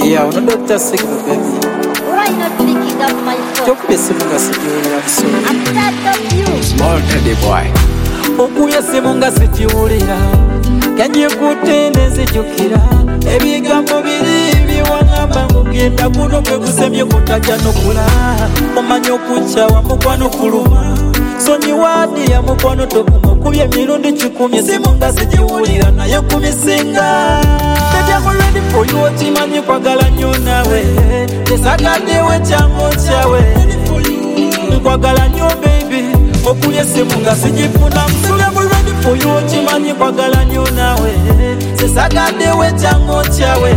Yeah, no Dr. Signal, baby. Why not picking up my phone? Don't be simunga sijiwulira busuulu. I'm tired of you. Small Teddy boy. Okuye simunga sijiwulira. Kanyekutte nenzijukira. Ebigambo biri byewangamba ngugenda kuno kwe kusemye kutajja nokula. Omanyi okunkyawa mukwano kuluma. Sonyiwaadi ya mukwano tokuma okubye emirundi 10 simunga sijiwulira naye kumisinga. Baby, I'm ready for you, okimanyi kwagala nnyo nawe. Tesagaddewo kyango kyawe. Nkwagala nnyo baby, okulya simunga sijifuna musule. I'm ready for you, okimanyi kwagala nnyo nawe. Tesagaddewo kyango kyawe.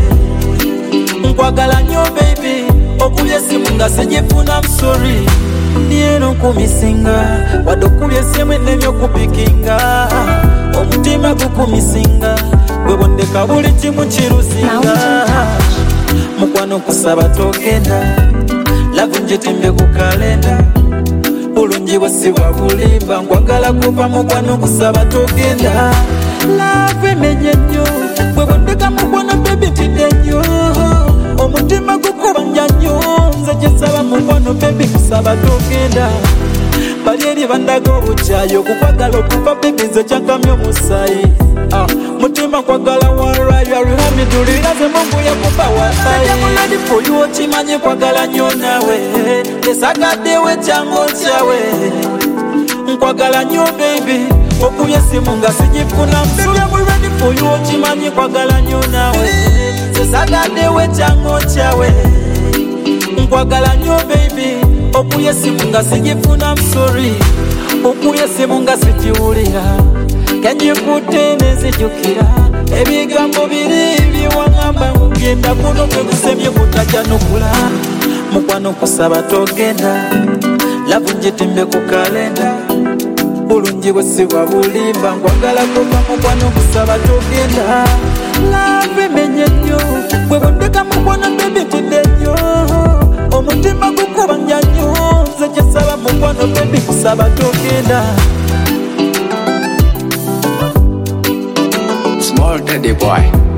Nkwagala nnyo baby, okulya simunga sijifuna musori. Nieno kumisinga, wadde okulya essimu enneme okupikinga. Omutima gukumisinga, gwe bondeka buli kimu kirusinga. Mukwano kusaba togenda, lavu njitimbe ku kalenda. Bulungi bwesibwa bulimba, nkwagala kuva mukwano kusaba togenda. Lavu emenye nnyo, gwe bondeka mukwano baby ntidde nnyo. Omutima gukubanja nnyo, nze kyesaba mukwano baby kusaba togenda. Bali eri bandaga obukyayi okukwagala okuva baby nze kyankamya omusaayi. Mutima kwagala waraywa ruhamidulira ze Mungu yakupa wasayi. I'm ready for you, okimanyi kwagala nnyo nawe. Tesagaddewo ekyango kyawe. Nkwagala nnyo baby, okulya essimu nga sijifuna musule. I'm ready for you, okimanyi kwagala nnyo nawe. Tesagaddewo ekyango kyawe. Nkwagala nnyo baby, okulya essimu nga sijifuna musori. Okulya essimu nga sijiwulira. Kanyekutte nenzijukira. Ebigambo biri byewangamba ngugenda kuno kwe kusemye kutajja nokula. Mukwano kusaba togenda, lavu njitimbe ku kalenda. Bulungi bwesibwa bulimba, nkwagala kuva mukwano kusaba togenda. Lavu emenye nnyo, gwe bondeka mukwano baby ntidde nnyo. Omutima gukubanja nnyo, nze kyesaba mukwano baby kusaba togenda. Small Teddy boy.